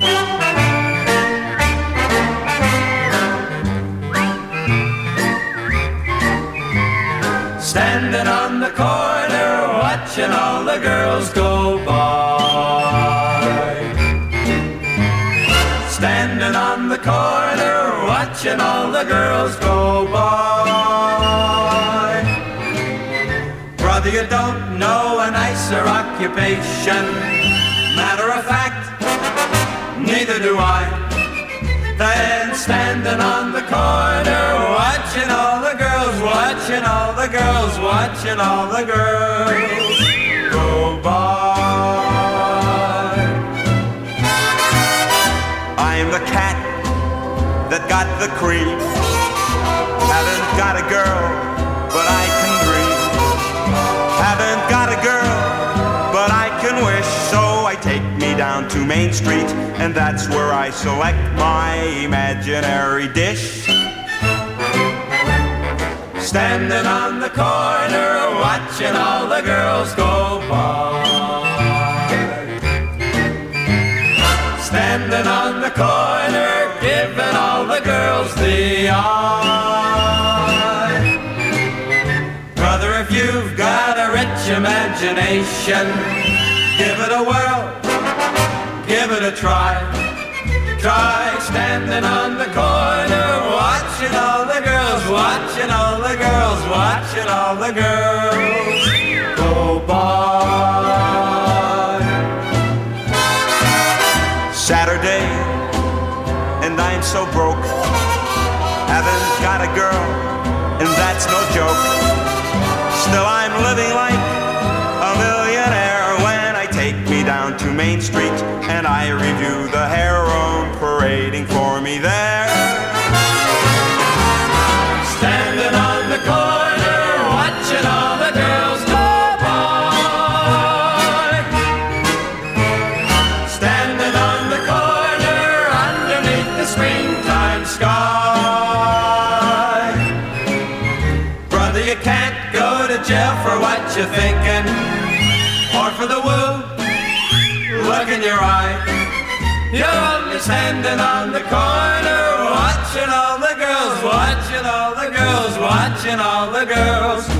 Standing on the corner, watching all the girls go by. Standing on the corner, watching all the girls go by. Brother, you don't know a nicer occupation. Matter of fact, neither do I. Than standing on the corner, watching all the girls, watching all the girls, watching all the girls go by. I'm the cat that got the cream. Haven't got a girl, but I can dream. Haven't got a girl, but I can wish. So I take me down to Main Street, and that's where I select my imaginary dish. Standing on the corner, watching all the girls go by. Standing on the corner, giving all the girls the eye. Brother, if you've got a rich imagination, give it a whirl, give it a try. Try standing on the corner, watching all the girls, watching all the girls, watching all the girls go by. Saturday, and I'm so broke. Haven't got a girl, and that's no joke. Still I'm living like a millionaire when I take me down to Main Street and I review the heroin parading for me there. Standing on the corner, watching all the girls go by. Standing on the corner, underneath the springtime sky. Brother, you can't go to jail for what you're thinking, or for the woo look in your eye. You're only standing on the corner, watching all the girls, watching all the girls, watching all the girls